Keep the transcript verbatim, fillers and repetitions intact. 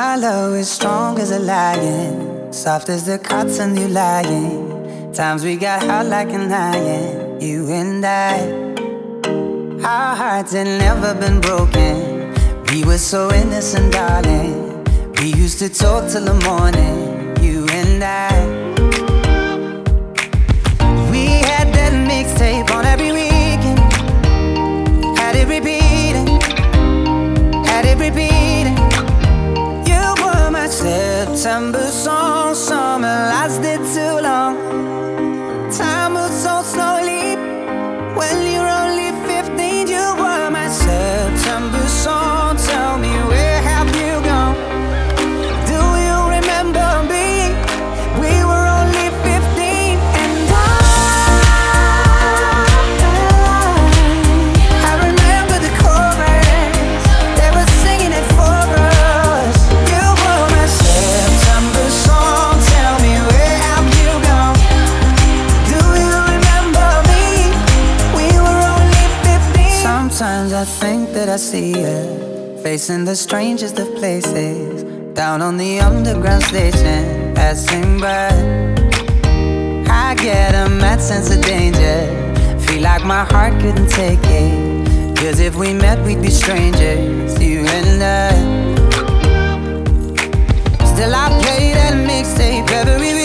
My love is strong as a lion, soft as the cotton you lying. Times we got hot like an iron, you and I. Our hearts had never been broken. We were so innocent, darling. We used to talk till the morning, you and I. We had that mixtape on every weekend. Had it repeating, had it repeating. You were my September song. Summer lasted too long. Time moves so slowly when you're only fifteen. You were my September song. Tell me, where have you gone? Do you remember me? We were only fifteen. And I, I remember the chorus. They were singing it for us. You were my September song. Tell me, where have you gone? Do you remember me? We were only fifteen. Sometimes I think that I see you facing the strangest of places, down on the underground station, passing by. I get a mad sense of danger, feel like my heart couldn't take it. Cause if we met we'd be strangers, you and I. Still I play that mixtape every week.